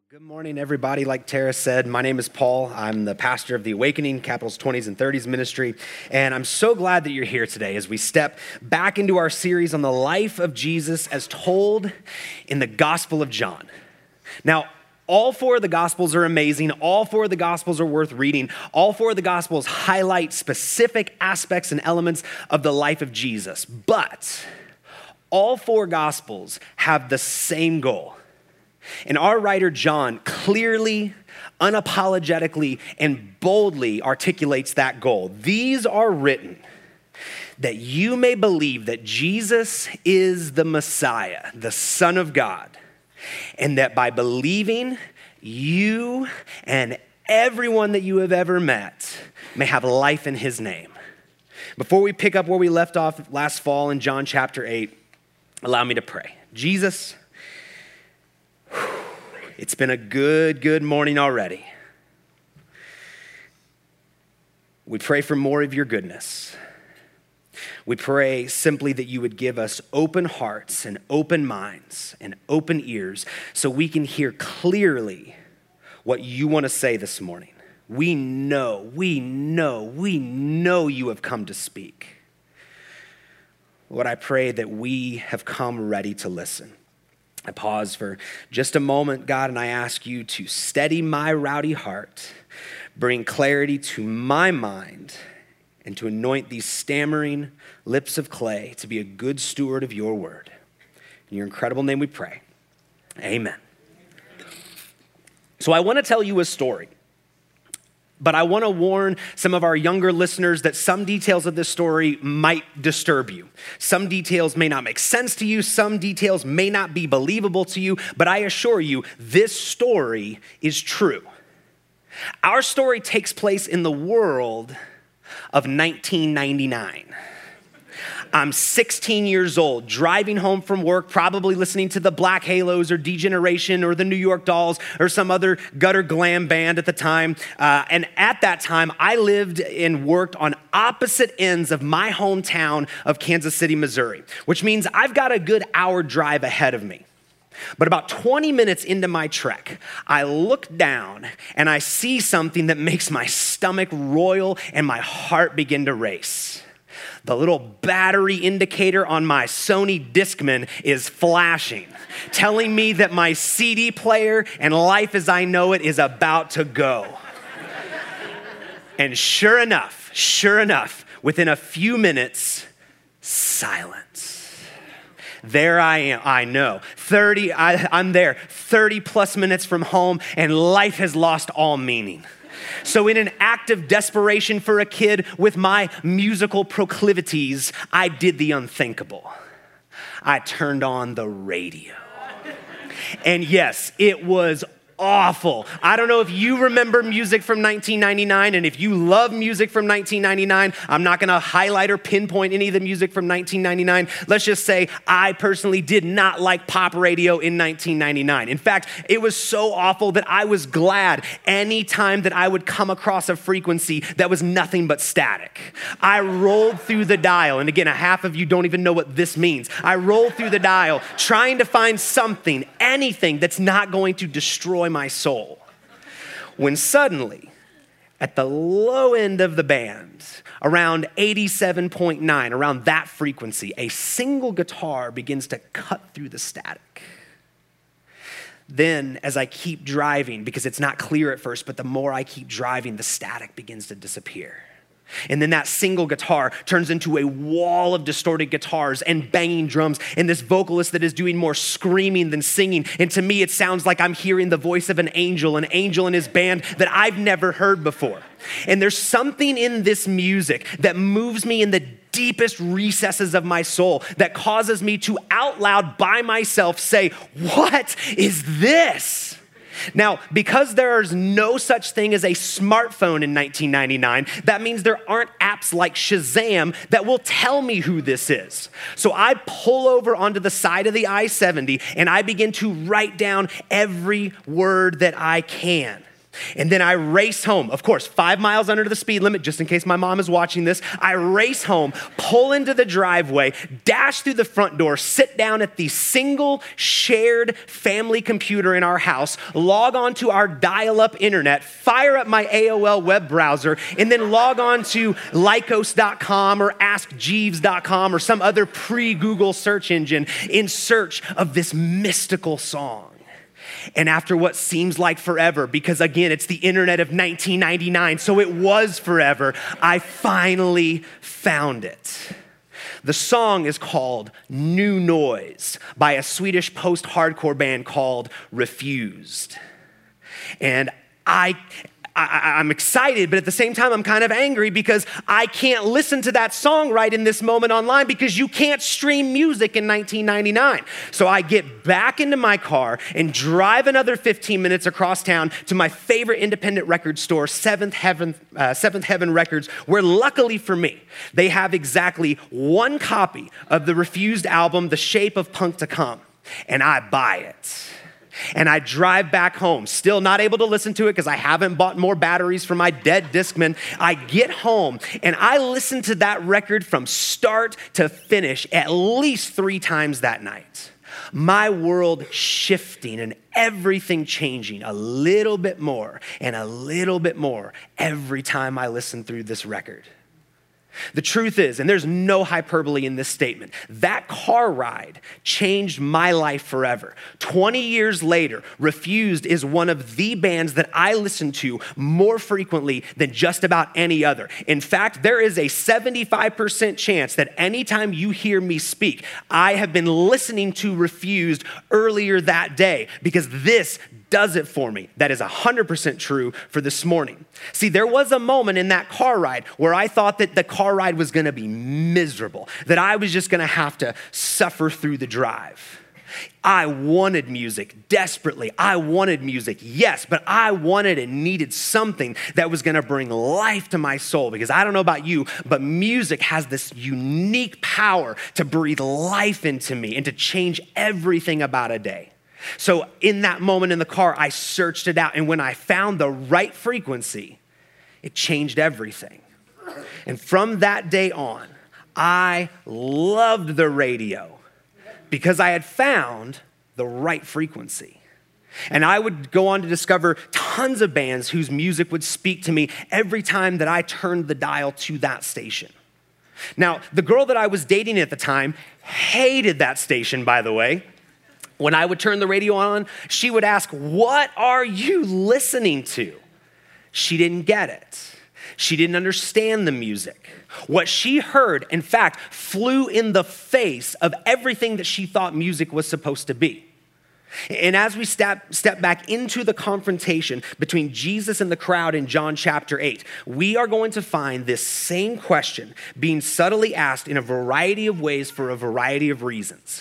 Good morning, everybody. Like Tara said, my name is Paul. I'm the pastor of the Awakening, Capitals 20s and 30s ministry, and I'm so glad that you're here today as we step back into our series on the life of Jesus as told in the Gospel of John. Now, all four of the Gospels are amazing. All four of the Gospels are worth reading. All four of the Gospels highlight specific aspects and elements of the life of Jesus, but all four Gospels have the same goal. And our writer, John, clearly, unapologetically, and boldly articulates that goal. These are written that you may believe that Jesus is the Messiah, the Son of God, and that by believing, you and everyone that you have ever met may have life in his name. Before we pick up where we left off last fall in John chapter 8, allow me to pray. Jesus, it's been a good morning already. We pray for more of your goodness. We pray simply that you would give us open hearts and open minds and open ears so we can hear clearly what you want to say this morning. We know you have come to speak. Lord, I pray that we have come ready to listen. I pause for just a moment, God, and I ask you to steady my rowdy heart, bring clarity to my mind, and to anoint these stammering lips of clay to be a good steward of your word. In your incredible name we pray. Amen. So I want to tell you a story, but I want to warn some of our younger listeners that some details of this story might disturb you. Some details may not make sense to you. Some details may not be believable to you, but I assure you, this story is true. Our story takes place in the world of 1999. I'm 16 years old, driving home from work, probably listening to the Black Halos or D-Generation or the New York Dolls or some other gutter glam band at the time. And at that time, I lived and worked on opposite ends of my hometown of Kansas City, Missouri, which means I've got a good hour drive ahead of me. But about 20 minutes into my trek, I look down and I see something that makes my stomach roil and my heart begin to race. The little battery indicator on my Sony Discman is flashing, telling me that my CD player and life as I know it is about to go. And sure enough, within a few minutes, silence. There I am, I know, I'm there, 30 plus minutes from home, and life has lost all meaning. So in an act of desperation for a kid with my musical proclivities, I did the unthinkable. I turned on the radio. And yes, it was awful. I don't know if you remember music from 1999, and if you love music from 1999, I'm not going to highlight or pinpoint any of the music from 1999. Let's just say I personally did not like pop radio in 1999. In fact, it was so awful that I was glad any time that I would come across a frequency that was nothing but static. I rolled through the dial, and again, a half of you don't even know what this means. I rolled through the dial trying to find something, anything that's not going to destroy my soul, when suddenly, at the low end of the band, around 87.9, around that frequency, a single guitar begins to cut through the static. Then, as I keep driving, because it's not clear at first, but the more I keep driving, the static begins to disappear. And then that single guitar turns into a wall of distorted guitars and banging drums and this vocalist that is doing more screaming than singing. And to me, it sounds like I'm hearing the voice of an angel and his band that I've never heard before. And there's something in this music that moves me in the deepest recesses of my soul that causes me to out loud by myself say, "What is this?" Now, because there is no such thing as a smartphone in 1999, that means there aren't apps like Shazam that will tell me who this is. So I pull over onto the side of the I-70 and I begin to write down every word that I can. And then I race home, of course, 5 miles under the speed limit, just in case my mom is watching this. I race home, pull into the driveway, dash through the front door, sit down at the single shared family computer in our house, log on to our dial-up internet, fire up my AOL web browser, and then log on to Lycos.com or AskJeeves.com or some other pre-Google search engine in search of this mystical song. And after what seems like forever, because again, it's the internet of 1999, so it was forever, I finally found it. The song is called New Noise by a Swedish post-hardcore band called Refused. And I'm excited, but at the same time, I'm kind of angry because I can't listen to that song right in this moment online because you can't stream music in 1999. So I get back into my car and drive another 15 minutes across town to my favorite independent record store, Seventh Heaven Records, where luckily for me, they have exactly one copy of the Refused album, The Shape of Punk to Come, and I buy it. And I drive back home, still not able to listen to it because I haven't bought more batteries for my dead Discman. I get home and I listen to that record from start to finish at least 3 times that night. My world shifting and everything changing a little bit more and a little bit more every time I listen through this record. The truth is, and there's no hyperbole in this statement, that car ride changed my life forever. 20 years later, Refused is one of the bands that I listen to more frequently than just about any other. In fact, there is a 75% chance that anytime you hear me speak, I have been listening to Refused earlier that day because this does it for me. That is 100% true for this morning. See, there was a moment in that car ride where I thought that the car ride was gonna be miserable, that I was just gonna have to suffer through the drive. I wanted music desperately. I wanted music, yes, but I wanted and needed something that was gonna bring life to my soul because I don't know about you, but music has this unique power to breathe life into me and to change everything about a day. So in that moment in the car, I searched it out. And when I found the right frequency, it changed everything. And from that day on, I loved the radio because I had found the right frequency. And I would go on to discover tons of bands whose music would speak to me every time that I turned the dial to that station. Now, the girl that I was dating at the time hated that station, by the way. When I would turn the radio on, she would ask, "What are you listening to?" She didn't get it. She didn't understand the music. What she heard, in fact, flew in the face of everything that she thought music was supposed to be. And as we step back into the confrontation between Jesus and the crowd in John chapter 8, we are going to find this same question being subtly asked in a variety of ways for a variety of reasons.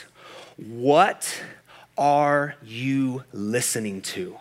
What are you listening to?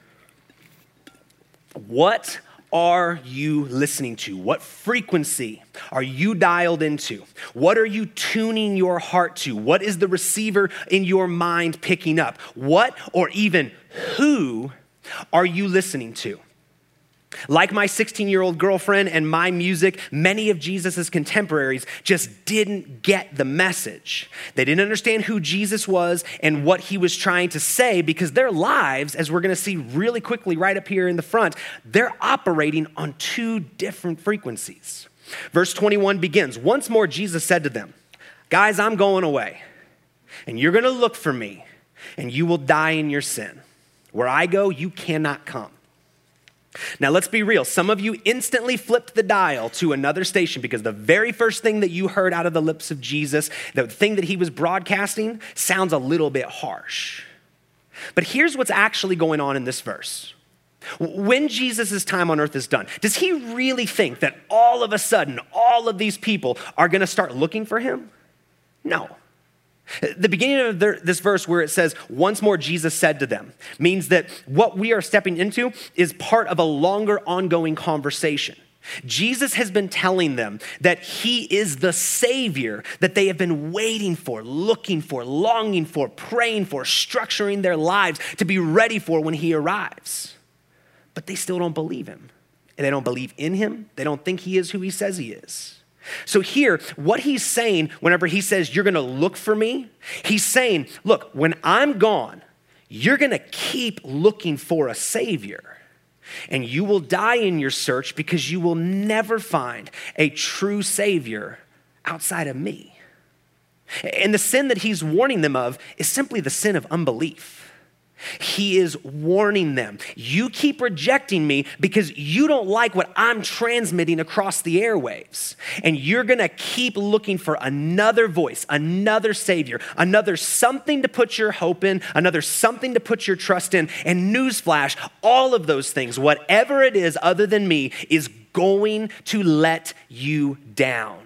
What are you listening to? What frequency are you dialed into? What are you tuning your heart to? What is the receiver in your mind picking up? What or even who are you listening to? Like my 16-year-old girlfriend and my music, many of Jesus's contemporaries just didn't get the message. They didn't understand who Jesus was and what he was trying to say because their lives, as we're gonna see really quickly right up here in the front, they're operating on 2 different frequencies. Verse 21 begins, "Once more Jesus said to them, 'Guys, I'm going away, and you're gonna look for me, and you will die in your sin. Where I go, you cannot come.'" Now, let's be real. Some of you instantly flipped the dial to another station because the very first thing that you heard out of the lips of Jesus, the thing that he was broadcasting, sounds a little bit harsh. But here's what's actually going on in this verse. When Jesus' time on earth is done, does he really think that all of a sudden, all of these people are going to start looking for him? No. The beginning of this verse where it says, "Once more Jesus said to them," means that what we are stepping into is part of a longer ongoing conversation. Jesus has been telling them that he is the Savior that they have been waiting for, looking for, longing for, praying for, structuring their lives to be ready for when he arrives. but they still don't believe him. And they don't believe in him. They don't think he is who he says he is. So here, what he's saying whenever he says, you're gonna look for me, he's saying, look, when I'm gone, you're gonna keep looking for a savior. And you will die in your search because you will never find a true savior outside of me. And the sin that he's warning them of is simply the sin of unbelief. He is warning them. You keep rejecting me because you don't like what I'm transmitting across the airwaves. And you're gonna keep looking for another voice, another savior, another something to put your hope in, another something to put your trust in. And newsflash, all of those things, whatever it is other than me, is going to let you down.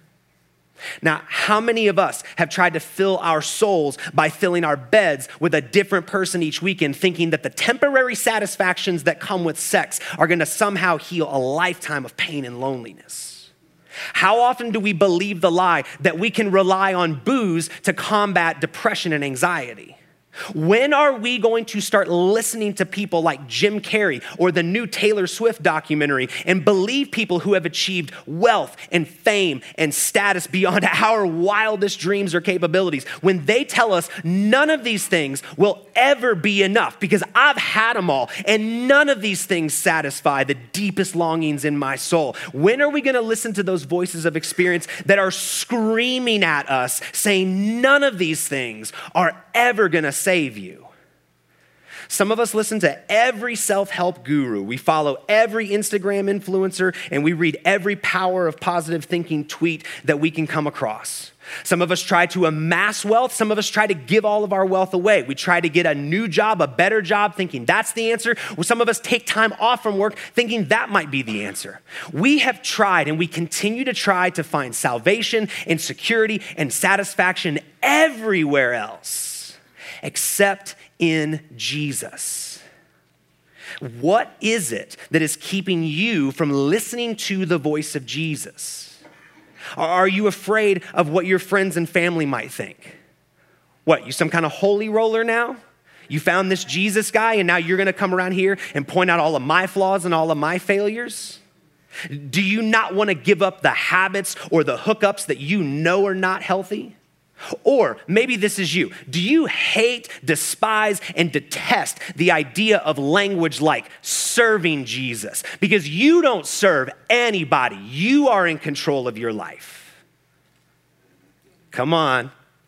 Now, how many of us have tried to fill our souls by filling our beds with a different person each weekend, thinking that the temporary satisfactions that come with sex are gonna somehow heal a lifetime of pain and loneliness? How often do we believe the lie that we can rely on booze to combat depression and anxiety? When are we going to start listening to people like Jim Carrey or the new Taylor Swift documentary and believe people who have achieved wealth and fame and status beyond our wildest dreams or capabilities when they tell us none of these things will ever be enough because I've had them all and none of these things satisfy the deepest longings in my soul? When are we going to listen to those voices of experience that are screaming at us saying none of these things are ever going to save you? Some of us listen to every self-help guru. We follow every Instagram influencer and we read every power of positive thinking tweet that we can come across. Some of us try to amass wealth. Some of us try to give all of our wealth away. We try to get a new job, a better job, thinking that's the answer. Well, some of us take time off from work thinking that might be the answer. We have tried and we continue to try to find salvation and security and satisfaction everywhere else except in Jesus. What is it that is keeping you from listening to the voice of Jesus? Are you afraid of what your friends and family might think? What, you some kind of holy roller now? You found this Jesus guy and now you're gonna come around here and point out all of my flaws and all of my failures? Do you not wanna give up the habits or the hookups that you know are not healthy? Or maybe this is you. Do you hate, despise, and detest the idea of language like serving Jesus? Because you don't serve anybody. You are in control of your life. Come on.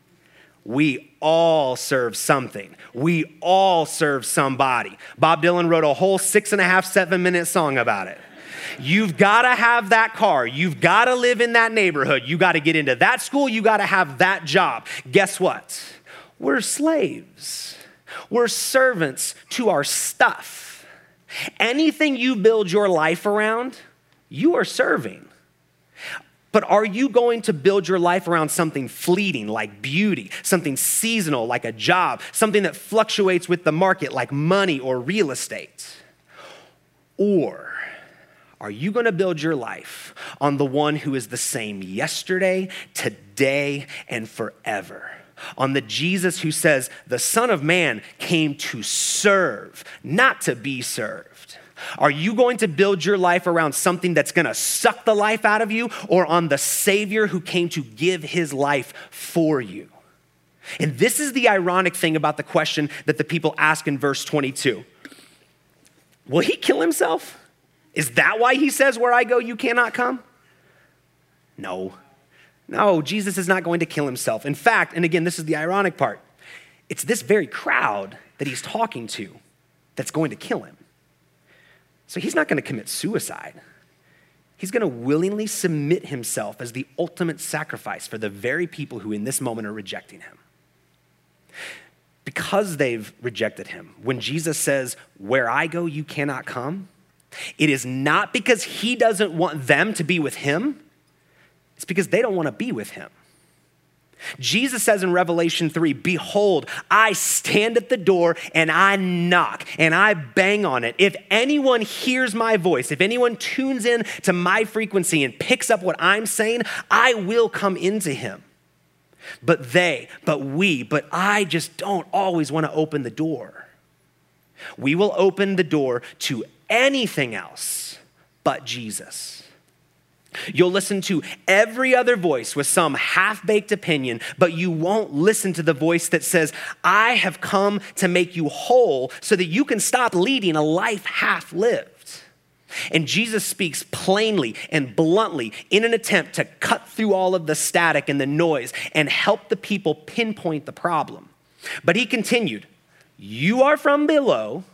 We all serve something. We all serve somebody. Bob Dylan wrote a whole 6.5, 7-minute song about it. You've got to have that car. You've got to live in that neighborhood. You got to get into that school. You got to have that job. Guess what? We're slaves. We're servants to our stuff. Anything you build your life around, you are serving. But are you going to build your life around something fleeting like beauty, something seasonal like a job, something that fluctuates with the market like money or real estate? Or are you going to build your life on the one who is the same yesterday, today, and forever? On the Jesus who says, the Son of Man came to serve, not to be served. Are you going to build your life around something that's going to suck the life out of you, or on the Savior who came to give his life for you? And this is the ironic thing about the question that the people ask in verse 22. Will he kill himself? Is that why he says, where I go, you cannot come? No, Jesus is not going to kill himself. In fact, and again, this is the ironic part, it's this very crowd that he's talking to that's going to kill him. So he's not going to commit suicide. He's going to willingly submit himself as the ultimate sacrifice for the very people who in this moment are rejecting him. Because they've rejected him, when Jesus says, where I go, you cannot come, it is not because he doesn't want them to be with him. It's because they don't want to be with him. Jesus says in Revelation 3, behold, I stand at the door and I knock and I bang on it. If anyone hears my voice, if anyone tunes in to my frequency and picks up what I'm saying, I will come into him. But I just don't always want to open the door. We will open the door to anything else but Jesus. You'll listen to every other voice with some half-baked opinion, but you won't listen to the voice that says, I have come to make you whole so that you can stop leading a life half-lived. And Jesus speaks plainly and bluntly in an attempt to cut through all of the static and the noise and help the people pinpoint the problem. But he continued, you are from below,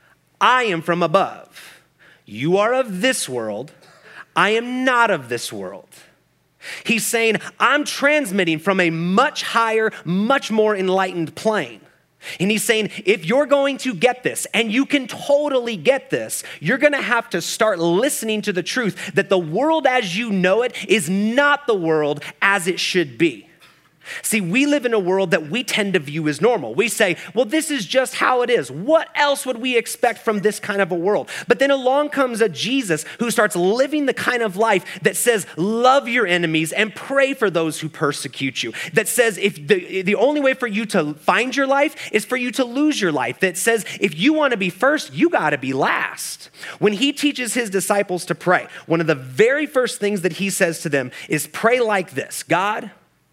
I am from above. You are of this world, I am not of this world. He's saying, I'm transmitting from a much higher, much more enlightened plane. And he's saying, if you're going to get this, and you can totally get this, you're going to have to start listening to the truth that the world as you know it is not the world as it should be. See, we live in a world that we tend to view as normal. We say, well, this is just how it is. What else would we expect from this kind of a world? But then along comes a Jesus who starts living the kind of life that says, love your enemies and pray for those who persecute you. That says, if the only way for you to find your life is for you to lose your life. That says, if you want to be first, you got to be last. When he teaches his disciples to pray, one of the very first things that he says to them is pray like this: God,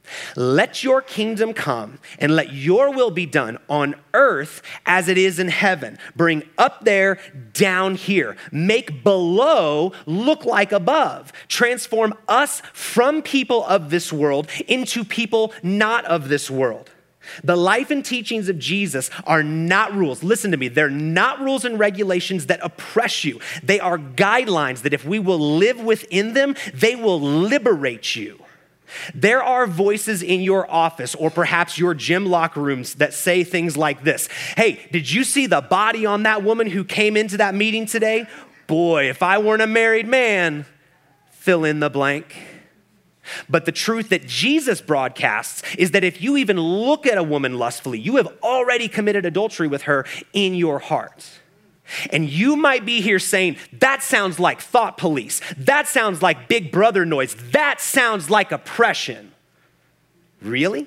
let your kingdom come and let your will be done on earth as it is in heaven. Bring up there, down here. Make below look like above. Transform us from people of this world into people not of this world. The life and teachings of Jesus are not rules. Listen to me. They're not rules and regulations that oppress you. They are guidelines that if we will live within them, they will liberate you. There are voices in your office or perhaps your gym locker rooms that say things like this. Hey, did you see the body on that woman who came into that meeting today? Boy, if I weren't a married man, fill in the blank. But the truth that Jesus broadcasts is that if you even look at a woman lustfully, you have already committed adultery with her in your heart. And you might be here saying, that sounds like thought police. That sounds like big brother noise. That sounds like oppression. Really?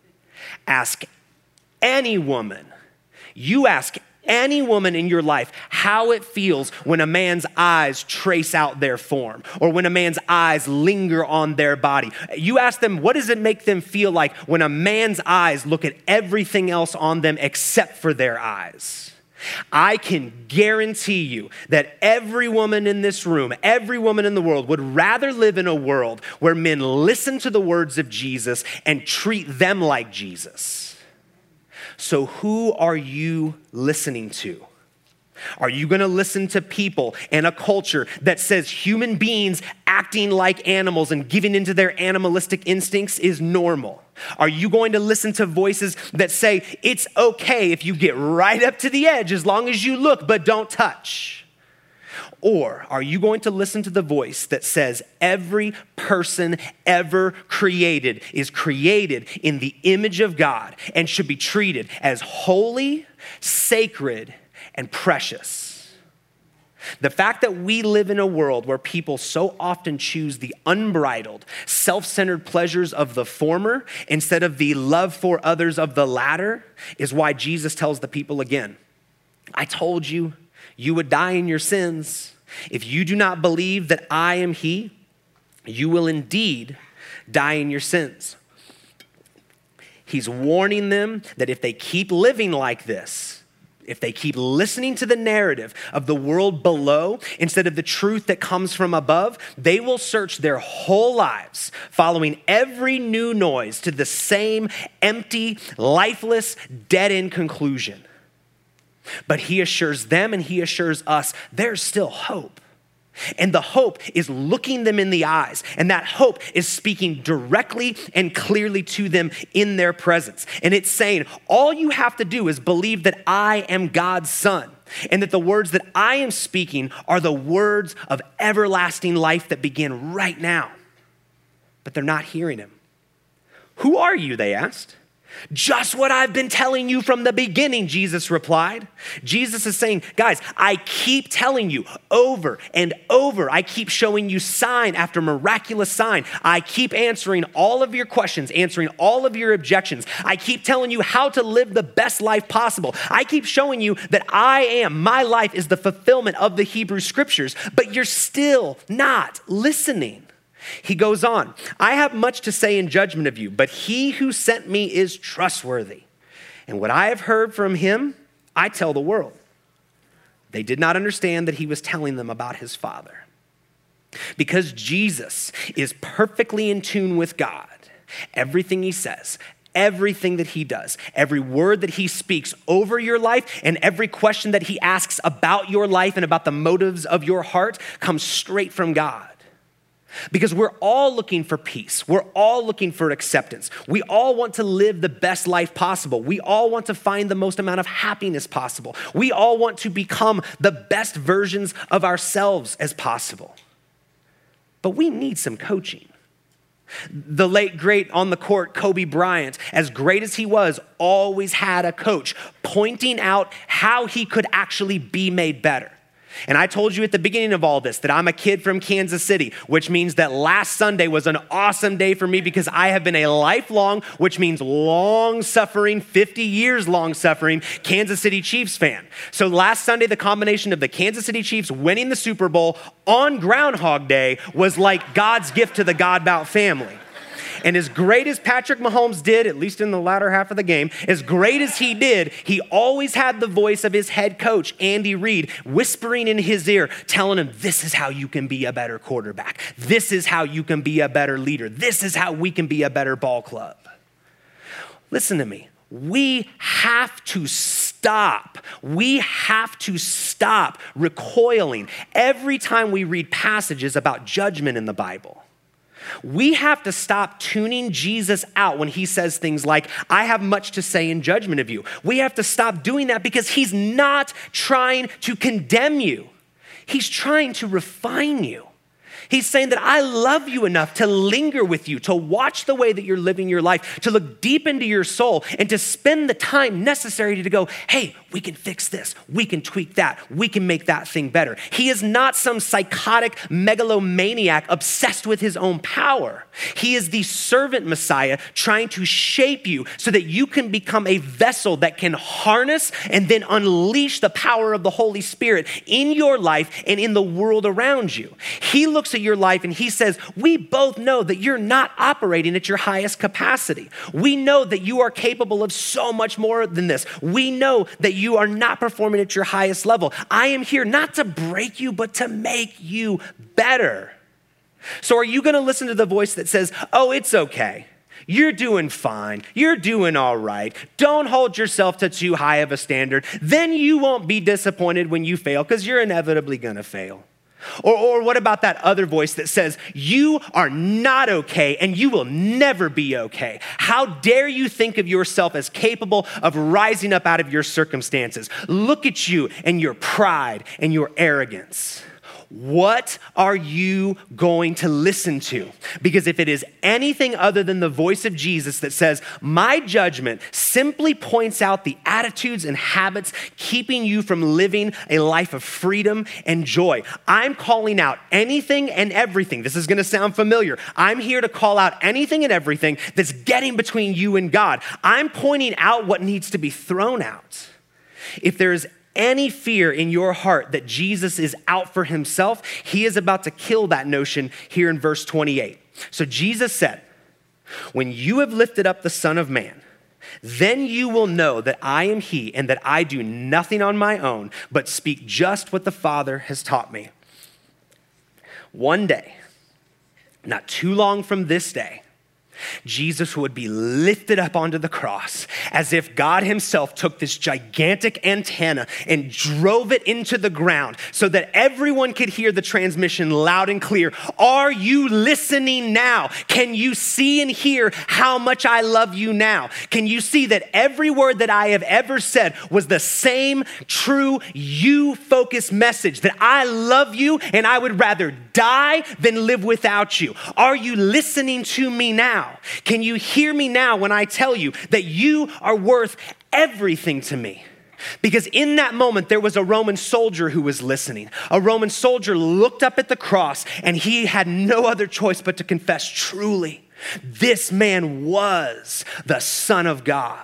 Ask any woman. You ask any woman in your life how it feels when a man's eyes trace out their form or when a man's eyes linger on their body. You ask them, what does it make them feel like when a man's eyes look at everything else on them except for their eyes? I can guarantee you that every woman in this room, every woman in the world would rather live in a world where men listen to the words of Jesus and treat them like Jesus. So who are you listening to? Are you going to listen to people and a culture that says human beings acting like animals and giving into their animalistic instincts is normal? Are you going to listen to voices that say it's okay if you get right up to the edge as long as you look but don't touch? Or are you going to listen to the voice that says every person ever created is created in the image of God and should be treated as holy, sacred, and precious? The fact that we live in a world where people so often choose the unbridled, self-centered pleasures of the former instead of the love for others of the latter is why Jesus tells the people again, I told you, you would die in your sins. If you do not believe that I am he, you will indeed die in your sins. He's warning them that if they keep living like this, if they keep listening to the narrative of the world below instead of the truth that comes from above, they will search their whole lives following every new noise to the same empty, lifeless, dead-end conclusion. But he assures them and he assures us there's still hope. And the hope is looking them in the eyes. And that hope is speaking directly and clearly to them in their presence. And it's saying, all you have to do is believe that I am God's son. And that the words that I am speaking are the words of everlasting life that begin right now. But they're not hearing him. Who are you, they asked. Just what I've been telling you from the beginning, Jesus replied. Jesus is saying, guys, I keep telling you over and over. I keep showing you sign after miraculous sign. I keep answering all of your questions, answering all of your objections. I keep telling you how to live the best life possible. I keep showing you that my life is the fulfillment of the Hebrew scriptures, but you're still not listening. He goes on, I have much to say in judgment of you, but he who sent me is trustworthy. And what I have heard from him, I tell the world. They did not understand that he was telling them about his Father. Because Jesus is perfectly in tune with God, everything he says, everything that he does, every word that he speaks over your life, and every question that he asks about your life and about the motives of your heart comes straight from God. Because we're all looking for peace. We're all looking for acceptance. We all want to live the best life possible. We all want to find the most amount of happiness possible. We all want to become the best versions of ourselves as possible. But we need some coaching. The late, great on the court, Kobe Bryant, as great as he was, always had a coach pointing out how he could actually be made better. And I told you at the beginning of all this that I'm a kid from Kansas City, which means that last Sunday was an awesome day for me because I have been a lifelong, which means long-suffering, 50 years long-suffering Kansas City Chiefs fan. So last Sunday, the combination of the Kansas City Chiefs winning the Super Bowl on Groundhog Day was like God's gift to the Godbout family. And as great as Patrick Mahomes did, at least in the latter half of the game, as great as he did, he always had the voice of his head coach, Andy Reid, whispering in his ear, telling him, this is how you can be a better quarterback. This is how you can be a better leader. This is how we can be a better ball club. Listen to me. We have to stop. We have to stop recoiling every time we read passages about judgment in the Bible. We have to stop tuning Jesus out when he says things like, I have much to say in judgment of you. We have to stop doing that because he's not trying to condemn you. He's trying to refine you. He's saying that I love you enough to linger with you, to watch the way that you're living your life, to look deep into your soul, and to spend the time necessary to go, hey, we can fix this, we can tweak that, we can make that thing better. He is not some psychotic megalomaniac obsessed with his own power. He is the servant Messiah trying to shape you so that you can become a vessel that can harness and then unleash the power of the Holy Spirit in your life and in the world around you. He looks at your life and he says, we both know that you're not operating at your highest capacity. We know that you are capable of so much more than this. We know that you are not performing at your highest level. I am here not to break you, but to make you better. So are you going to listen to the voice that says, oh, it's okay. You're doing fine. You're doing all right. Don't hold yourself to too high of a standard. Then you won't be disappointed when you fail because you're inevitably going to fail. Or what about that other voice that says, you are not okay and you will never be okay? How dare you think of yourself as capable of rising up out of your circumstances? Look at you and your pride and your arrogance. What are you going to listen to? Because if it is anything other than the voice of Jesus that says, my judgment simply points out the attitudes and habits keeping you from living a life of freedom and joy. I'm calling out anything and everything. This is going to sound familiar. I'm here to call out anything and everything that's getting between you and God. I'm pointing out what needs to be thrown out. If there is any fear in your heart that Jesus is out for himself, he is about to kill that notion here in verse 28. So Jesus said, when you have lifted up the Son of Man, then you will know that I am he and that I do nothing on my own, but speak just what the Father has taught me. One day, not too long from this day, Jesus would be lifted up onto the cross as if God himself took this gigantic antenna and drove it into the ground so that everyone could hear the transmission loud and clear. Are you listening now? Can you see and hear how much I love you now? Can you see that every word that I have ever said was the same true you-focused message, that I love you and I would rather die than live without you? Are you listening to me now? now? Can you hear me now when I tell you that you are worth everything to me? Because in that moment, there was a Roman soldier who was listening. A Roman soldier looked up at the cross, and he had no other choice but to confess, truly, this man was the Son of God.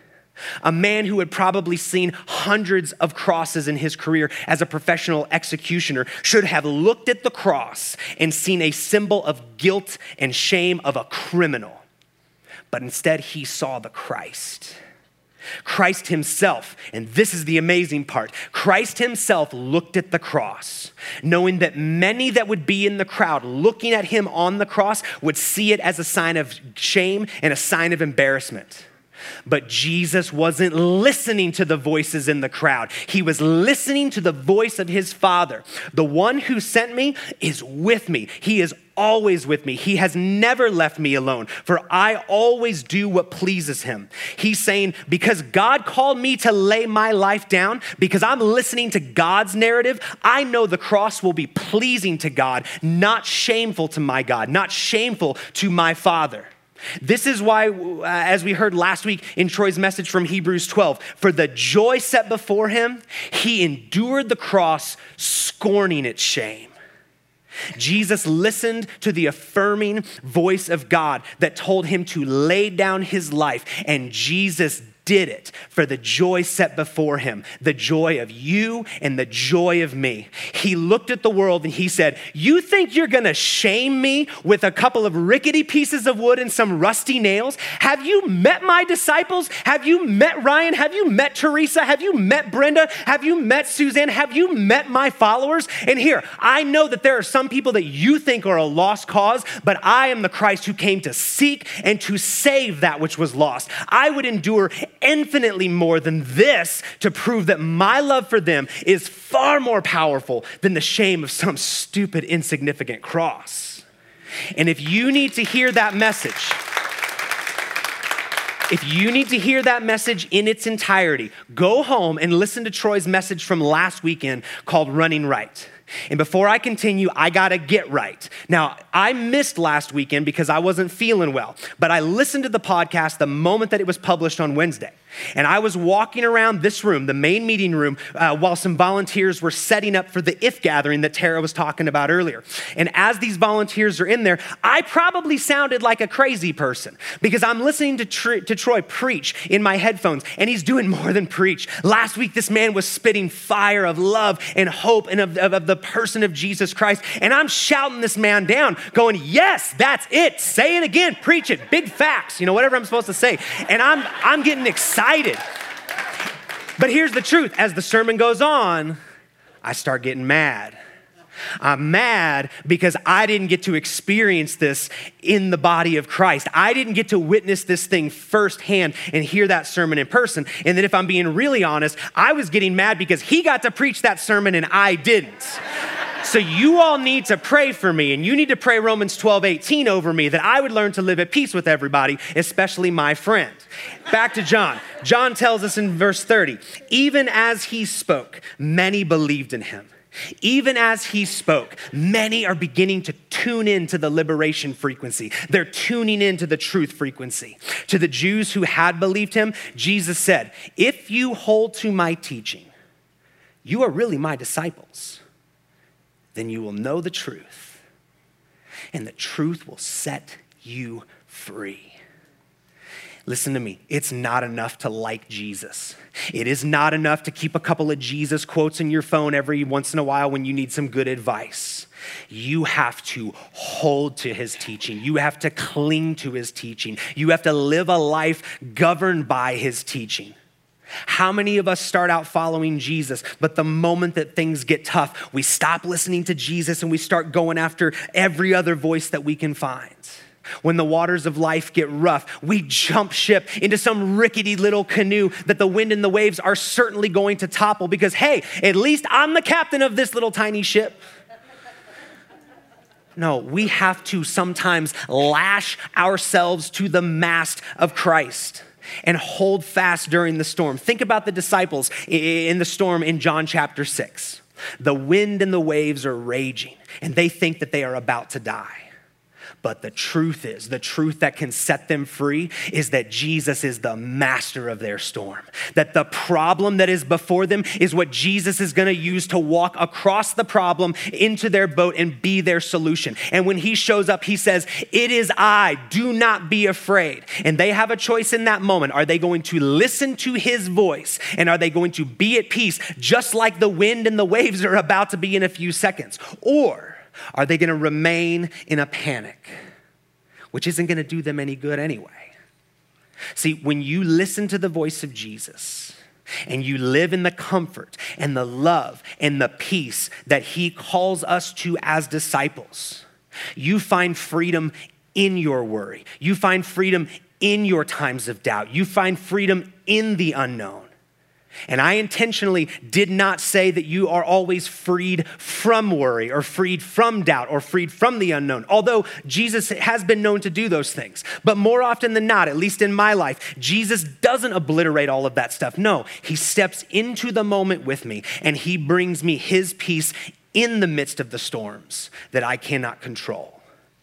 A man who had probably seen hundreds of crosses in his career as a professional executioner should have looked at the cross and seen a symbol of guilt and shame of a criminal. But instead, he saw the Christ. Christ himself, and this is the amazing part, Christ himself looked at the cross, knowing that many that would be in the crowd looking at him on the cross would see it as a sign of shame and a sign of embarrassment. But Jesus wasn't listening to the voices in the crowd. He was listening to the voice of his Father. The one who sent me is with me. He is always with me. He has never left me alone, for I always do what pleases him. He's saying, because God called me to lay my life down, because I'm listening to God's narrative, I know the cross will be pleasing to God, not shameful to my God, not shameful to my Father. This is why, as we heard last week in Troy's message from Hebrews 12, for the joy set before him, he endured the cross, scorning its shame. Jesus listened to the affirming voice of God that told him to lay down his life, and Jesus did it for the joy set before him, the joy of you and the joy of me. He looked at the world and he said, you think you're gonna shame me with a couple of rickety pieces of wood and some rusty nails? Have you met my disciples? Have you met Ryan? Have you met Teresa? Have you met Brenda? Have you met Suzanne? Have you met my followers? And here, I know that there are some people that you think are a lost cause, but I am the Christ who came to seek and to save that which was lost. I would endure infinitely more than this to prove that my love for them is far more powerful than the shame of some stupid, insignificant cross. And if you need to hear that message, in its entirety, go home and listen to Troy's message from last weekend called Running Right. And before I continue, I gotta get right. Now, I missed last weekend because I wasn't feeling well, but I listened to the podcast the moment that it was published on Wednesday. And I was walking around this room, the main meeting room, while some volunteers were setting up for the IF gathering that Tara was talking about earlier. And as these volunteers are in there, I probably sounded like a crazy person because I'm listening to Troy preach in my headphones, and he's doing more than preach. Last week, this man was spitting fire of love and hope and of the person of Jesus Christ. And I'm shouting this man down, going, yes, that's it. Say it again, preach it, big facts, whatever I'm supposed to say. And I'm getting excited. But here's the truth. As the sermon goes on, I start getting mad. I'm mad because I didn't get to experience this in the body of Christ. I didn't get to witness this thing firsthand and hear that sermon in person. And then if I'm being really honest, I was getting mad because he got to preach that sermon and I didn't. So you all need to pray for me, and you need to pray Romans 12:18 over me, that I would learn to live at peace with everybody, especially my friend. Back to John. John tells us in verse 30, even as he spoke, many believed in him. Even as he spoke, many are beginning to tune into the liberation frequency. They're tuning into the truth frequency. To the Jews who had believed him, Jesus said, if you hold to my teaching, you are really my disciples. Then you will know the truth, and the truth will set you free. Listen to me. It's not enough to like Jesus. It is not enough to keep a couple of Jesus quotes in your phone every once in a while when you need some good advice. You have to hold to his teaching. You have to cling to his teaching. You have to live a life governed by his teaching. How many of us start out following Jesus, but the moment that things get tough, we stop listening to Jesus and we start going after every other voice that we can find? When the waters of life get rough, we jump ship into some rickety little canoe that the wind and the waves are certainly going to topple because, hey, at least I'm the captain of this little tiny ship. No, we have to sometimes lash ourselves to the mast of Christ and hold fast during the storm. Think about the disciples in the storm in John chapter 6. The wind and the waves are raging, and they think that they are about to die. But the truth that can set them free is that Jesus is the master of their storm. That the problem that is before them is what Jesus is going to use to walk across the problem into their boat and be their solution. And when he shows up, he says, "It is I, do not be afraid." And they have a choice in that moment. Are they going to listen to his voice? And are they going to be at peace, just like the wind and the waves are about to be in a few seconds? Or are they going to remain in a panic, which isn't going to do them any good anyway? See, when you listen to the voice of Jesus and you live in the comfort and the love and the peace that he calls us to as disciples, you find freedom in your worry. You find freedom in your times of doubt. You find freedom in the unknown. And I intentionally did not say that you are always freed from worry or freed from doubt or freed from the unknown, although Jesus has been known to do those things. But more often than not, at least in my life, Jesus doesn't obliterate all of that stuff. No, he steps into the moment with me and he brings me his peace in the midst of the storms that I cannot control.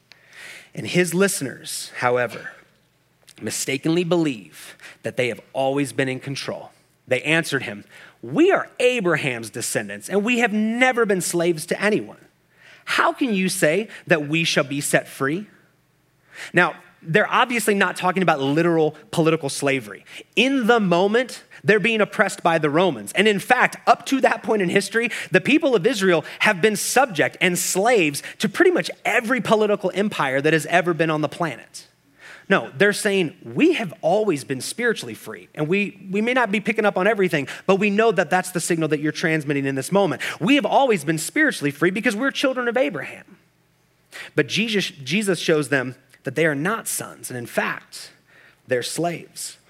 And his listeners, however, mistakenly believe that they have always been in control. They answered him, "We are Abraham's descendants, and we have never been slaves to anyone. How can you say that we shall be set free?" Now, they're obviously not talking about literal political slavery. In the moment, they're being oppressed by the Romans. And in fact, up to that point in history, the people of Israel have been subject and slaves to pretty much every political empire that has ever been on the planet. No, they're saying we have always been spiritually free. And we may not be picking up on everything, but we know that that's the signal that you're transmitting in this moment. We have always been spiritually free because we're children of Abraham. But Jesus shows them that they are not sons. And in fact, they're slaves.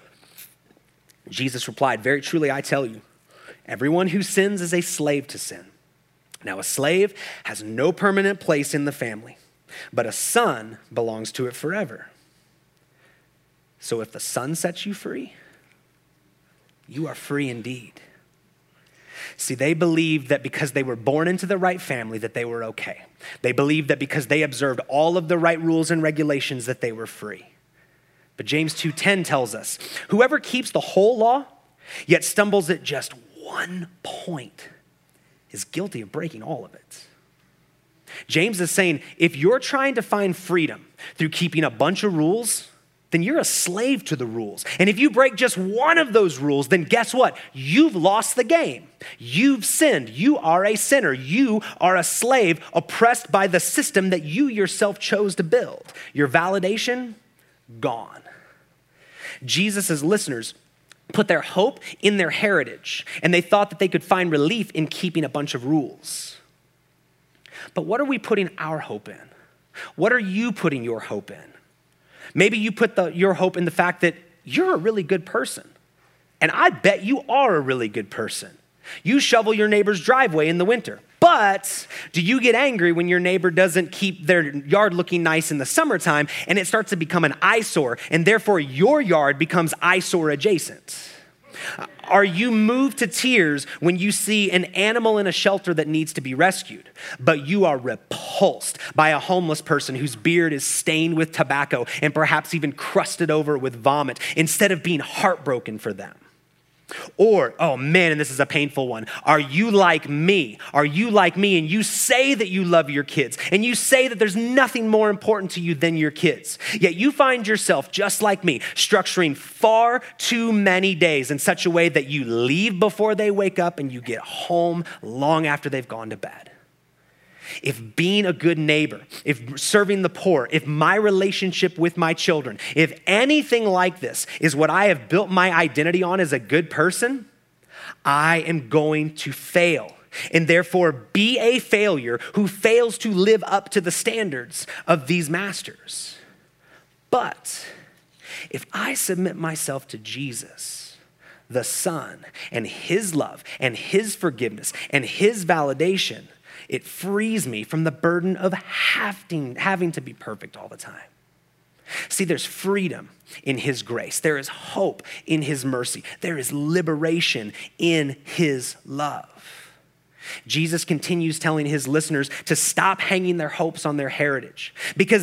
Jesus replied, "Very truly, I tell you, everyone who sins is a slave to sin. Now, a slave has no permanent place in the family, but a son belongs to it forever. So if the Son sets you free, you are free indeed." See, they believed that because they were born into the right family that they were okay. They believed that because they observed all of the right rules and regulations that they were free. But James 2:10 tells us, "Whoever keeps the whole law, yet stumbles at just one point, is guilty of breaking all of it." James is saying, if you're trying to find freedom through keeping a bunch of rules, then you're a slave to the rules. And if you break just one of those rules, then guess what? You've lost the game. You've sinned. You are a sinner. You are a slave oppressed by the system that you yourself chose to build. Your validation, gone. Jesus' listeners put their hope in their heritage, and they thought that they could find relief in keeping a bunch of rules. But what are we putting our hope in? What are you putting your hope in? Maybe you put your hope in the fact that you're a really good person. And I bet you are a really good person. You shovel your neighbor's driveway in the winter. But do you get angry when your neighbor doesn't keep their yard looking nice in the summertime and it starts to become an eyesore and therefore your yard becomes eyesore adjacent? Are you moved to tears when you see an animal in a shelter that needs to be rescued, but you are repulsed by a homeless person whose beard is stained with tobacco and perhaps even crusted over with vomit instead of being heartbroken for them? Or, oh man, and this is a painful one. Are you like me? Are you like me and you say that you love your kids and you say that there's nothing more important to you than your kids, yet you find yourself just like me, structuring far too many days in such a way that you leave before they wake up and you get home long after they've gone to bed? If being a good neighbor, if serving the poor, if my relationship with my children, if anything like this is what I have built my identity on as a good person, I am going to fail and therefore be a failure who fails to live up to the standards of these masters. But if I submit myself to Jesus, the Son, and his love and his forgiveness and his validation, it frees me from the burden of having to be perfect all the time. See, there's freedom in his grace. There is hope in his mercy. There is liberation in his love. Jesus continues telling his listeners to stop hanging their hopes on their heritage, because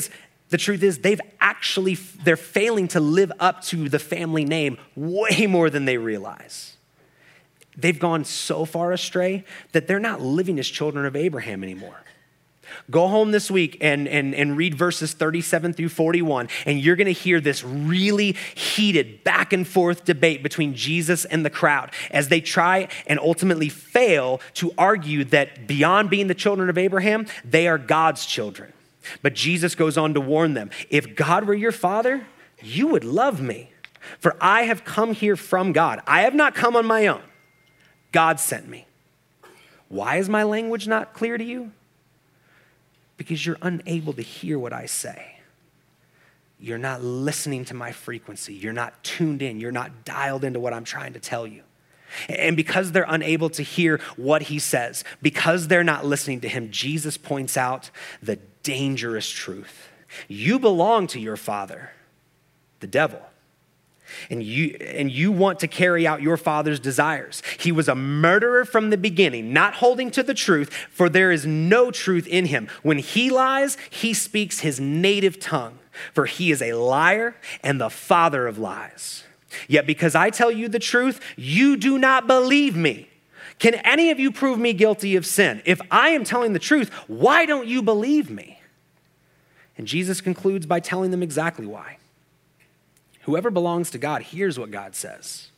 The truth is they're failing to live up to the family name way more than they realize. They've gone so far astray that they're not living as children of Abraham anymore. Go home this week and read verses 37 through 41, and you're gonna hear this really heated back and forth debate between Jesus and the crowd as they try and ultimately fail to argue that beyond being the children of Abraham, they are God's children. But Jesus goes on to warn them, if God were your father, you would love me, for I have come here from God. I have not come on my own. God sent me. Why is my language not clear to you? Because you're unable to hear what I say. You're not listening to my frequency. You're not tuned in. You're not dialed into what I'm trying to tell you. And because they're unable to hear what he says, because they're not listening to him, Jesus points out the dangerous truth. You belong to your father, the devil. And you want to carry out your father's desires. He was a murderer from the beginning, not holding to the truth, for there is no truth in him. When he lies, he speaks his native tongue, for he is a liar and the father of lies. Yet because I tell you the truth, you do not believe me. Can any of you prove me guilty of sin? If I am telling the truth, why don't you believe me? And Jesus concludes by telling them exactly why. Whoever belongs to God hears what God says.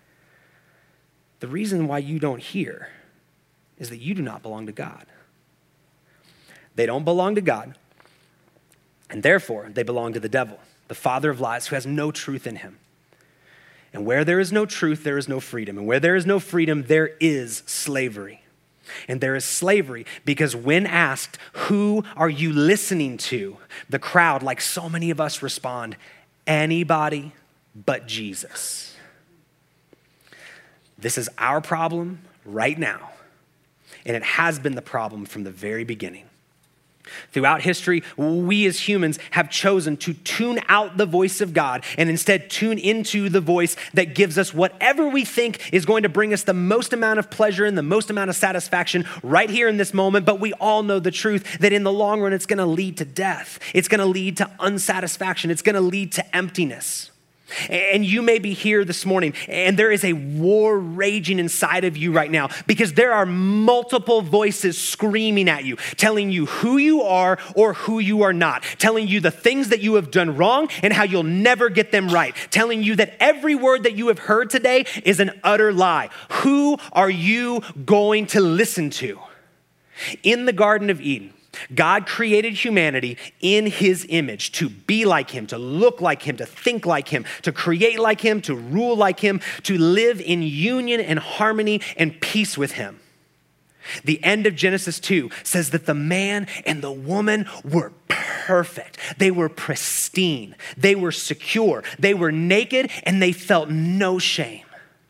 The reason why you don't hear is that you do not belong to God. They don't belong to God, and therefore they belong to the devil, the father of lies, who has no truth in him. And where there is no truth, there is no freedom. And where there is no freedom, there is slavery. And there is slavery because when asked, who are you listening to? The crowd, like so many of us, respond, anybody but Jesus. This is our problem right now, and it has been the problem from the very beginning. Throughout history, we as humans have chosen to tune out the voice of God and instead tune into the voice that gives us whatever we think is going to bring us the most amount of pleasure and the most amount of satisfaction right here in this moment. But we all know the truth that in the long run, it's going to lead to death. It's going to lead to unsatisfaction. It's going to lead to emptiness. And you may be here this morning and there is a war raging inside of you right now because there are multiple voices screaming at you, telling you who you are or who you are not, telling you the things that you have done wrong and how you'll never get them right, telling you that every word that you have heard today is an utter lie. Who are you going to listen to? In the Garden of Eden, God created humanity in his image to be like him, to look like him, to think like him, to create like him, to rule like him, to live in union and harmony and peace with him. The end of Genesis 2 says that the man and the woman were perfect. They were pristine. They were secure. They were naked and they felt no shame.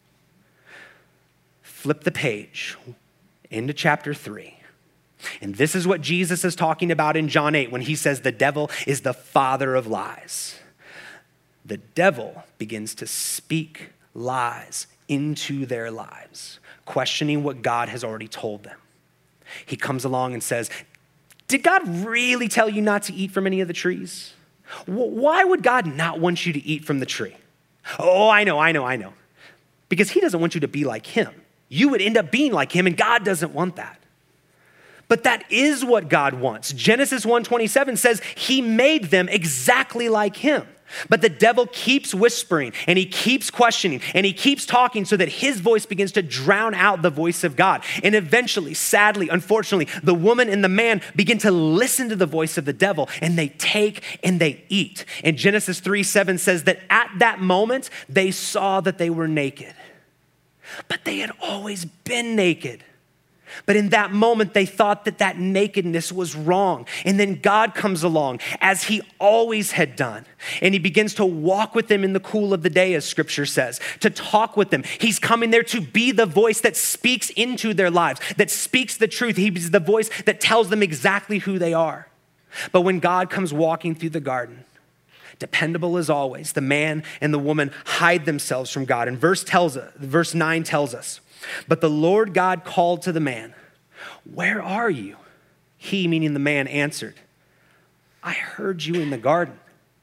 Flip the page into chapter 3. And this is what Jesus is talking about in John 8 when he says the devil is the father of lies. The devil begins to speak lies into their lives, questioning what God has already told them. He comes along and says, did God really tell you not to eat from any of the trees? Why would God not want you to eat from the tree? Oh, I know. Because he doesn't want you to be like him. You would end up being like him, and God doesn't want that. But that is what God wants. Genesis 1:27 says he made them exactly like him. But the devil keeps whispering and he keeps questioning and he keeps talking so that his voice begins to drown out the voice of God. And eventually, sadly, unfortunately, the woman and the man begin to listen to the voice of the devil and they take and they eat. And Genesis 3:7 says that at that moment, they saw that they were naked. But they had always been naked. But in that moment, they thought that that nakedness was wrong. And then God comes along as he always had done. And he begins to walk with them in the cool of the day, as scripture says, to talk with them. He's coming there to be the voice that speaks into their lives, that speaks the truth. He's the voice that tells them exactly who they are. But when God comes walking through the garden, dependable as always, the man and the woman hide themselves from God. And verse 9 tells us, but the Lord God called to the man, where are you? He, meaning the man, answered, I heard you in the garden.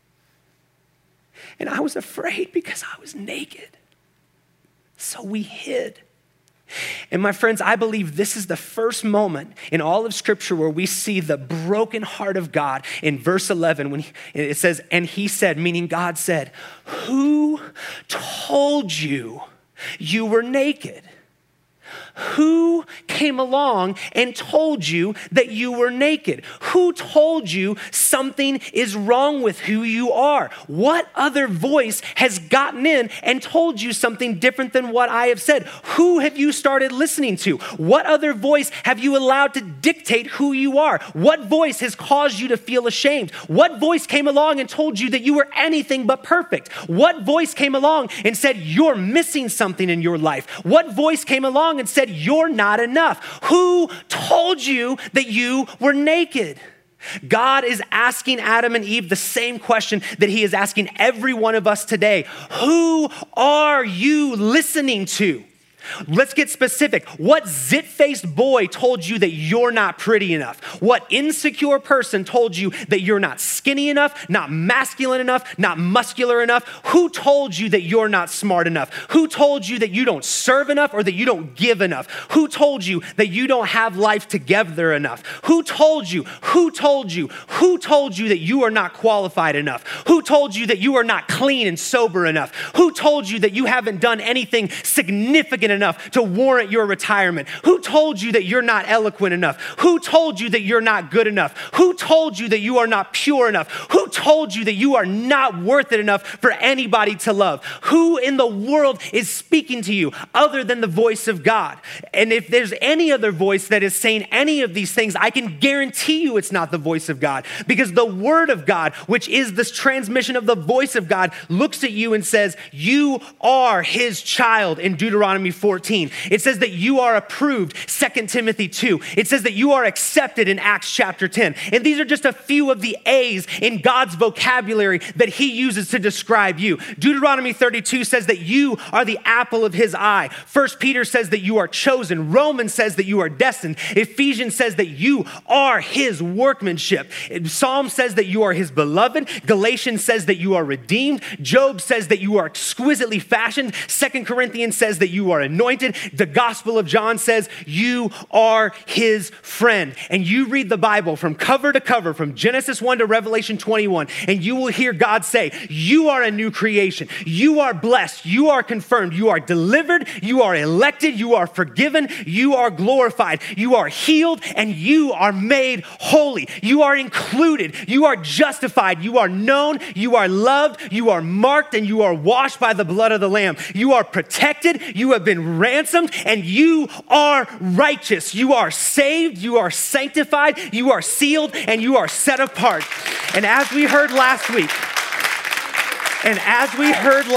And I was afraid because I was naked. So we hid. And my friends, I believe this is the first moment in all of Scripture where we see the broken heart of God in verse 11 when it says, and he said, meaning God said, who told you you were naked? Who came along and told you that you were naked? Who told you something is wrong with who you are? What other voice has gotten in and told you something different than what I have said? Who have you started listening to? What other voice have you allowed to dictate who you are? What voice has caused you to feel ashamed? What voice came along and told you that you were anything but perfect? What voice came along and said you're missing something in your life? What voice came along and said you're not enough? Who told you that you were naked? God is asking Adam and Eve the same question that he is asking every one of us today. Who are you listening to? Let's get specific. What zit-faced boy told you that you're not pretty enough? What insecure person told you that you're not skinny enough, not masculine enough, not muscular enough? Who told you that you're not smart enough? Who told you that you don't serve enough or that you don't give enough? Who told you that you don't have life together enough? Who told you? Who told you? Who told you that you are not qualified enough? Who told you that you are not clean and sober enough? Who told you that you haven't done anything significant enough to warrant your retirement? Who told you that you're not eloquent enough? Who told you that you're not good enough? Who told you that you are not pure enough? Who told you that you are not worth it enough for anybody to love? Who in the world is speaking to you other than the voice of God? And if there's any other voice that is saying any of these things, I can guarantee you it's not the voice of God, because the word of God, which is this transmission of the voice of God, looks at you and says, you are his child in Deuteronomy 14. It says that you are approved, 2 Timothy 2. It says that you are accepted in Acts chapter 10. And these are just a few of the A's in God's vocabulary that he uses to describe you. Deuteronomy 32 says that you are the apple of his eye. 1 Peter says that you are chosen. Romans says that you are destined. Ephesians says that you are his workmanship. Psalm says that you are his beloved. Galatians says that you are redeemed. Job says that you are exquisitely fashioned. 2 Corinthians says that you are anointed. The Gospel of John says you are his friend. And you read the Bible from cover to cover, from Genesis 1 to Revelation 21, and you will hear God say, you are a new creation. You are blessed. You are confirmed. You are delivered. You are elected. You are forgiven. You are glorified. You are healed, and you are made holy. You are included. You are justified. You are known. You are loved. You are marked, and you are washed by the blood of the Lamb. You are protected. You have been ransomed, and you are righteous. You are saved. You are sanctified. You are sealed, and you are set apart. And as we heard last week, and as we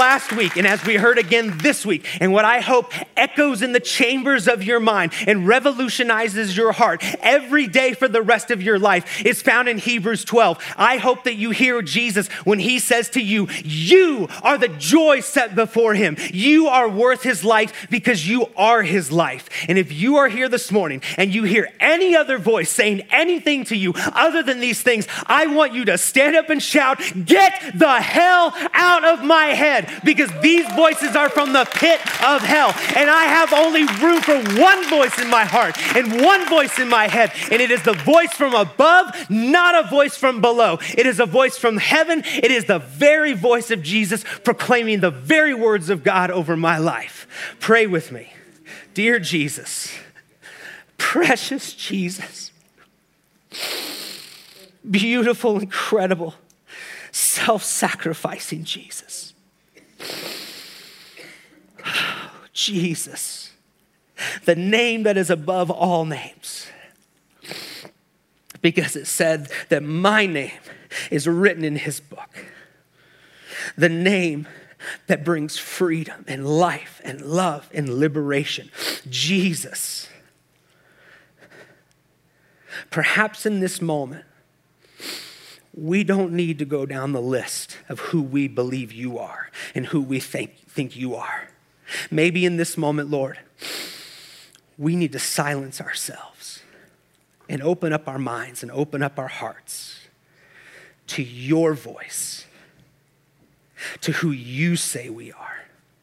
heard again this week, and what I hope echoes in the chambers of your mind and revolutionizes your heart every day for the rest of your life, is found in Hebrews 12. I hope that you hear Jesus when he says to you, you are the joy set before him. You are worth his life because you are his life. And if you are here this morning and you hear any other voice saying anything to you other than these things, I want you to stand up and shout, get the hell out of my head, because these voices are from the pit of hell. And I have only room for one voice in my heart and one voice in my head. And it is the voice from above, not a voice from below. It is a voice from heaven. It is the very voice of Jesus proclaiming the very words of God over my life. Pray with me. Dear Jesus, precious Jesus, beautiful, incredible, self-sacrificing Jesus. Jesus, the name that is above all names, because it said that my name is written in his book. The name that brings freedom and life and love and liberation. Jesus. Perhaps in this moment, we don't need to go down the list of who we believe you are and who we think you are. Maybe in this moment, Lord, we need to silence ourselves and open up our minds and open up our hearts to your voice, to who you say we are.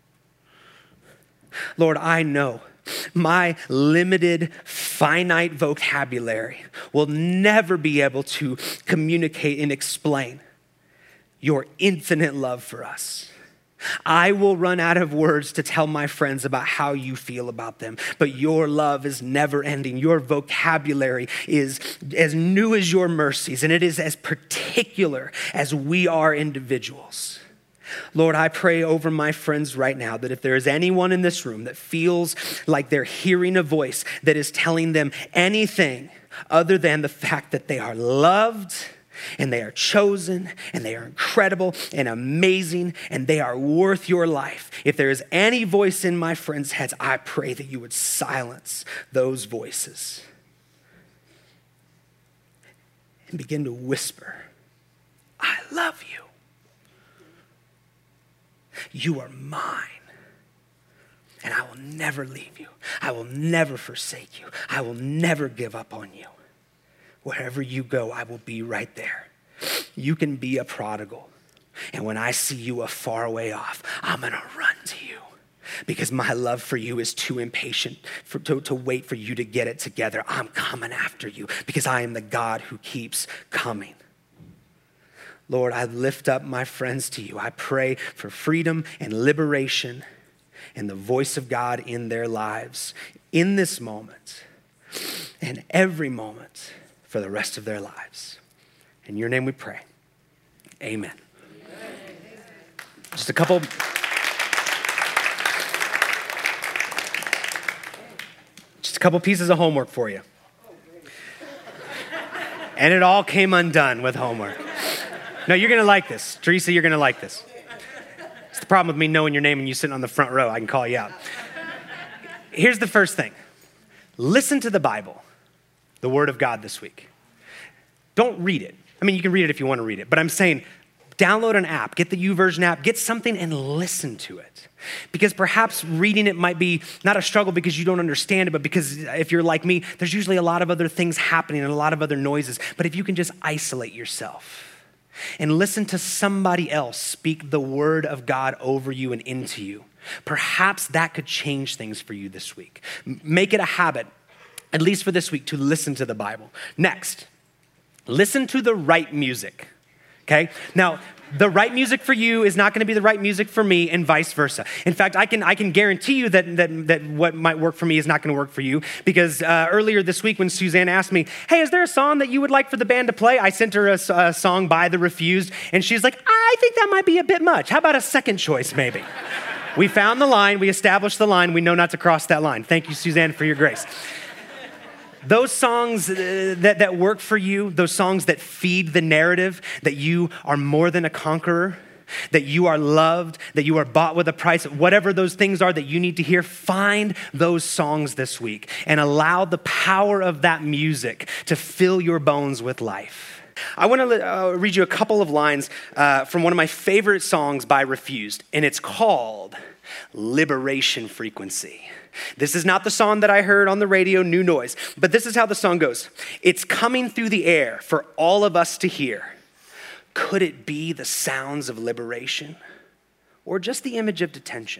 Lord, I know my limited, finite vocabulary will never be able to communicate and explain your infinite love for us. I will run out of words to tell my friends about how you feel about them, but your love is never ending. Your vocabulary is as new as your mercies, and it is as particular as we are individuals. Lord, I pray over my friends right now that if there is anyone in this room that feels like they're hearing a voice that is telling them anything other than the fact that they are loved and they are chosen and they are incredible and amazing and they are worth your life, if there is any voice in my friends' heads, I pray that you would silence those voices and begin to whisper, I love you. You are mine, and I will never leave you. I will never forsake you. I will never give up on you. Wherever you go, I will be right there. You can be a prodigal, and when I see you afar away off, I'm going to run to you because my love for you is too impatient to wait for you to get it together. I'm coming after you because I am the God who keeps coming. Lord, I lift up my friends to you. I pray for freedom and liberation and the voice of God in their lives in this moment and every moment for the rest of their lives. In your name we pray. Amen. Just a couple pieces of homework for you. And it all came undone with homework. No, you're going to like this. Teresa, you're going to like this. It's the problem with me knowing your name and you sitting on the front row. I can call you out. Here's the first thing. Listen to the Bible, the Word of God this week. Don't read it. I mean, you can read it if you want to read it, but I'm saying download an app, get the YouVersion app, get something and listen to it. Because perhaps reading it might be not a struggle because you don't understand it, but because if you're like me, there's usually a lot of other things happening and a lot of other noises. But if you can just isolate yourself and listen to somebody else speak the word of God over you and into you, perhaps that could change things for you this week. Make it a habit, at least for this week, to listen to the Bible. Next, listen to the right music, okay? Now, the right music for you is not going to be the right music for me and vice versa. In fact, I can guarantee you that what might work for me is not going to work for you because earlier this week when Suzanne asked me, hey, is there a song that you would like for the band to play? I sent her a song by The Refused and she's like, I think that might be a bit much. How about a second choice maybe? We found the line, we established the line, we know not to cross that line. Thank you, Suzanne, for your grace. Those songs that work for you, those songs that feed the narrative that you are more than a conqueror, that you are loved, that you are bought with a price, whatever those things are that you need to hear, find those songs this week and allow the power of that music to fill your bones with life. I want to read you a couple of lines from one of my favorite songs by Refused, and it's called Liberation Frequency. This is not the song that I heard on the radio, New Noise, but this is how the song goes. It's coming through the air for all of us to hear. Could it be the sounds of liberation or just the image of detention?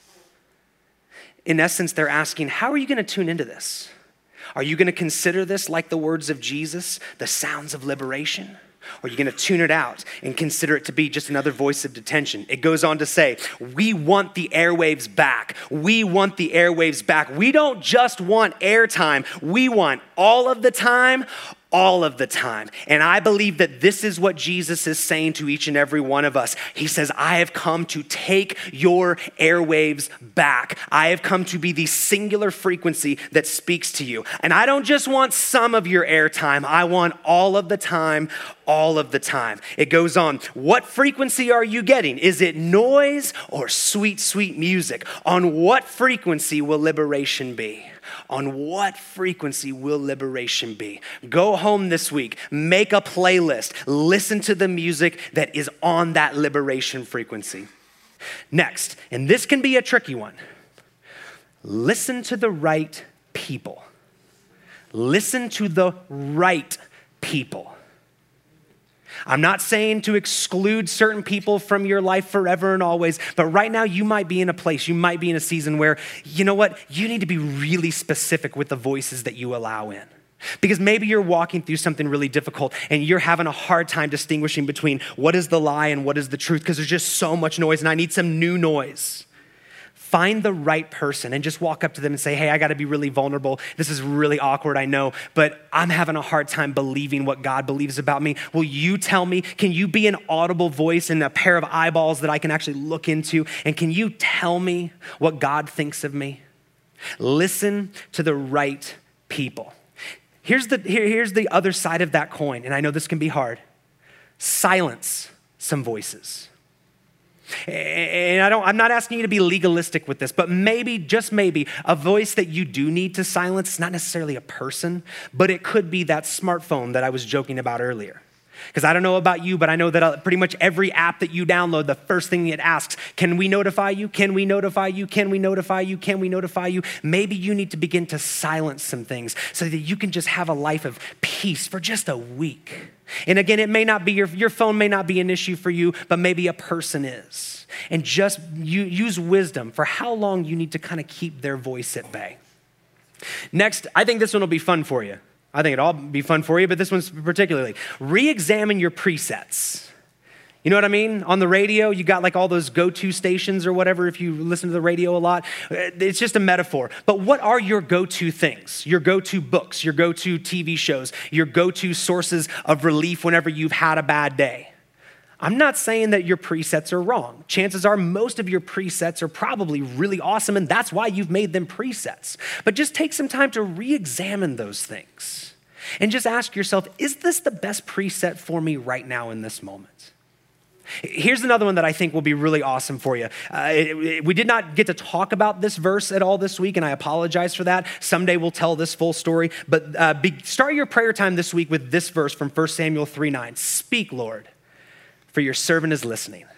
In essence, they're asking, how are you going to tune into this? Are you going to consider this like the words of Jesus, the sounds of liberation? Or are you going to tune it out and consider it to be just another voice of detention? It goes on to say, we want the airwaves back. We want the airwaves back. We don't just want airtime. We want all of the time, all of the time. And I believe that this is what Jesus is saying to each and every one of us. He says, I have come to take your airwaves back. I have come to be the singular frequency that speaks to you. And I don't just want some of your airtime. I want all of the time, all of the time. It goes on. What frequency are you getting? Is it noise or sweet, sweet music? On what frequency will liberation be? On what frequency will liberation be? Go home this week, make a playlist, listen to the music that is on that liberation frequency. Next, and this can be a tricky one, listen to the right people. Listen to the right people. I'm not saying to exclude certain people from your life forever and always, but right now you might be in a place, you might be in a season where, you know what, you need to be really specific with the voices that you allow in. Because maybe you're walking through something really difficult and you're having a hard time distinguishing between what is the lie and what is the truth because there's just so much noise and I need some new noise. Find the right person and just walk up to them and say, hey, I gotta be really vulnerable. This is really awkward, I know, but I'm having a hard time believing what God believes about me. Will you tell me, can you be an audible voice and a pair of eyeballs that I can actually look into? And can you tell me what God thinks of me? Listen to the right people. Here's the other side of that coin, and I know this can be hard. Silence some voices. And I'm not asking you to be legalistic with this, but maybe, just maybe, a voice that you do need to silence is not necessarily a person, but it could be that smartphone that I was joking about earlier. Because I don't know about you, but I know that pretty much every app that you download, the first thing it asks, can we notify you? Can we notify you? Can we notify you? Can we notify you? Maybe you need to begin to silence some things so that you can just have a life of peace for just a week. And again, it may not be, your phone may not be an issue for you, but maybe a person is. And just use wisdom for how long you need to kind of keep their voice at bay. Next, I think this one will be fun for you. I think it'll all be fun for you, but this one's particularly. Re-examine your presets. You know what I mean? On the radio, you got like all those go-to stations or whatever if you listen to the radio a lot. It's just a metaphor. But what are your go-to things? Your go-to books, your go-to TV shows, your go-to sources of relief whenever you've had a bad day. I'm not saying that your presets are wrong. Chances are most of your presets are probably really awesome, and that's why you've made them presets. But just take some time to re-examine those things and just ask yourself, is this the best preset for me right now in this moment? Here's another one that I think will be really awesome for you. We did not get to talk about this verse at all this week, and I apologize for that. Someday we'll tell this full story, but start your prayer time this week with this verse from 1 Samuel 3:9. Speak, Lord, for your servant is listening.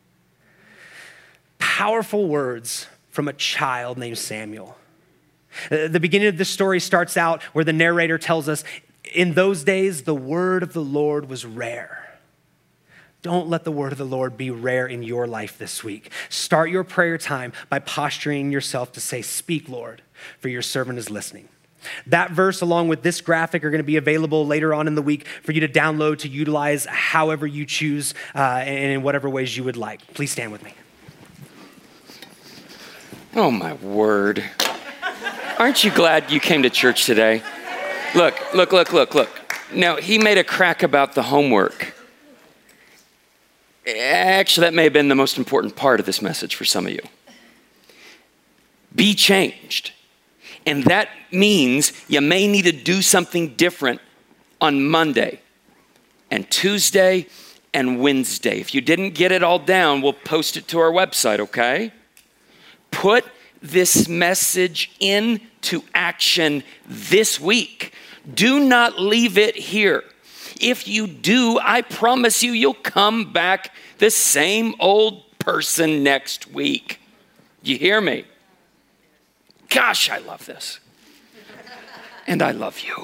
Powerful words from a child named Samuel. The beginning of this story starts out where the narrator tells us, in those days, the word of the Lord was rare. Don't let the word of the Lord be rare in your life this week. Start your prayer time by posturing yourself to say, speak, Lord, for your servant is listening. That verse, along with this graphic, are going to be available later on in the week for you to download, to utilize however you choose and in whatever ways you would like. Please stand with me. Oh, my word. Aren't you glad you came to church today? Look. Now, he made a crack about the homework. Actually, that may have been the most important part of this message for some of you. Be changed. And that means you may need to do something different on Monday and Tuesday and Wednesday. If you didn't get it all down, we'll post it to our website, okay? Put this message into action this week. Do not leave it here. If you do, I promise you'll come back the same old person next week. You hear me? Gosh, I love this. And I love you.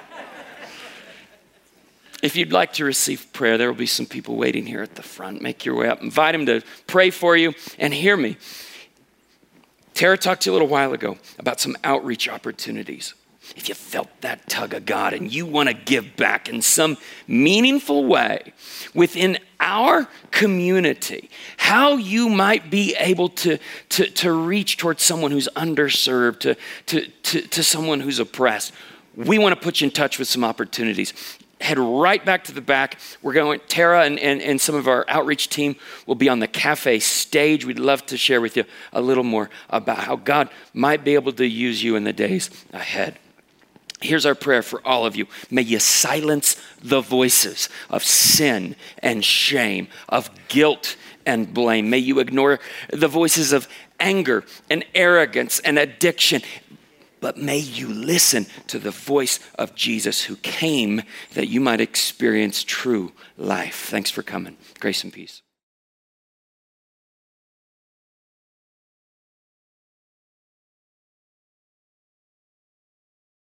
If you'd like to receive prayer, there will be some people waiting here at the front. Make your way up. Invite them to pray for you. And hear me. Tara talked to you a little while ago about some outreach opportunities. If you felt that tug of God and you want to give back in some meaningful way within our community, how you might be able to reach towards someone who's underserved, to someone who's oppressed, we want to put you in touch with some opportunities. Head right back to the back. We're going, Tara and some of our outreach team will be on the cafe stage. We'd love to share with you a little more about how God might be able to use you in the days ahead. Here's our prayer for all of you. May you silence the voices of sin and shame, of guilt and blame. May you ignore the voices of anger and arrogance and addiction. But may you listen to the voice of Jesus who came that you might experience true life. Thanks for coming. Grace and peace.